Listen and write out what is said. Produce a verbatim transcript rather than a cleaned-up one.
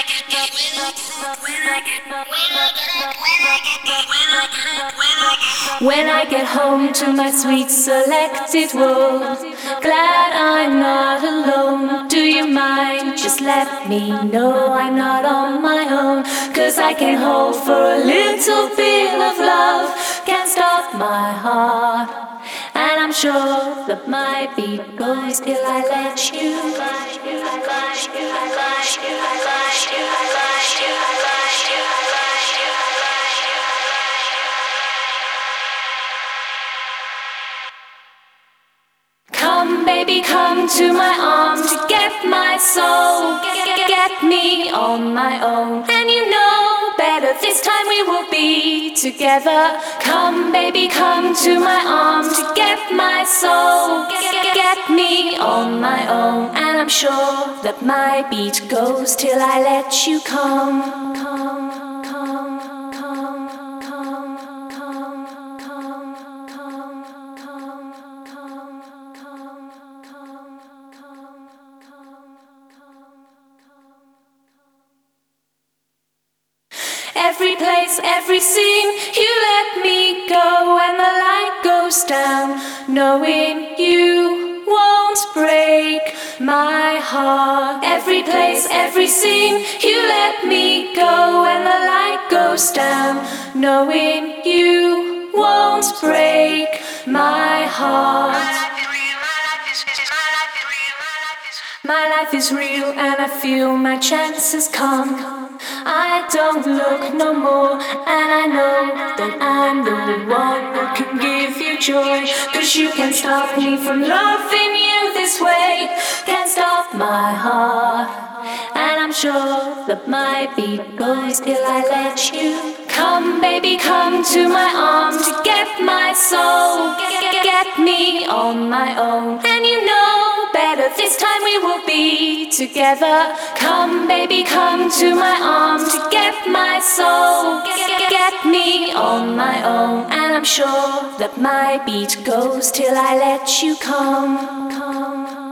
When I get home to my sweet selected world, glad I'm not alone. Do you mind? Just let me know I'm not on my own. Cause I can hold for a little bit of love, can't stop my heart. And I'm sure that my beat goes till I let you. Come, baby, come to my arms to get my soul. Get me on my own. And you know better, this time we will be together. Come, baby, come to my arms to get my soul. Get me on my own. And I'm sure that my beat goes till I let you come. Come. Every place, every scene, you let me go when the light goes down, knowing you won't break my heart. Every place, every scene, you let me go when the light goes down, knowing you won't break my heart. My life is real and I feel my chances come. I don't look no more, and I know that I'm the one who can give you joy. Cause you can't stop me from loving you this way, can't stop my heart. And I'm sure that my beat goes till I let you. Come, baby, come to my arms to get my soul. Get me on my own. And you know better, this time we will be together. Come, baby, come to my arms to get my soul. Get me on my own. And I'm sure that my beat goes till I let you come. Come.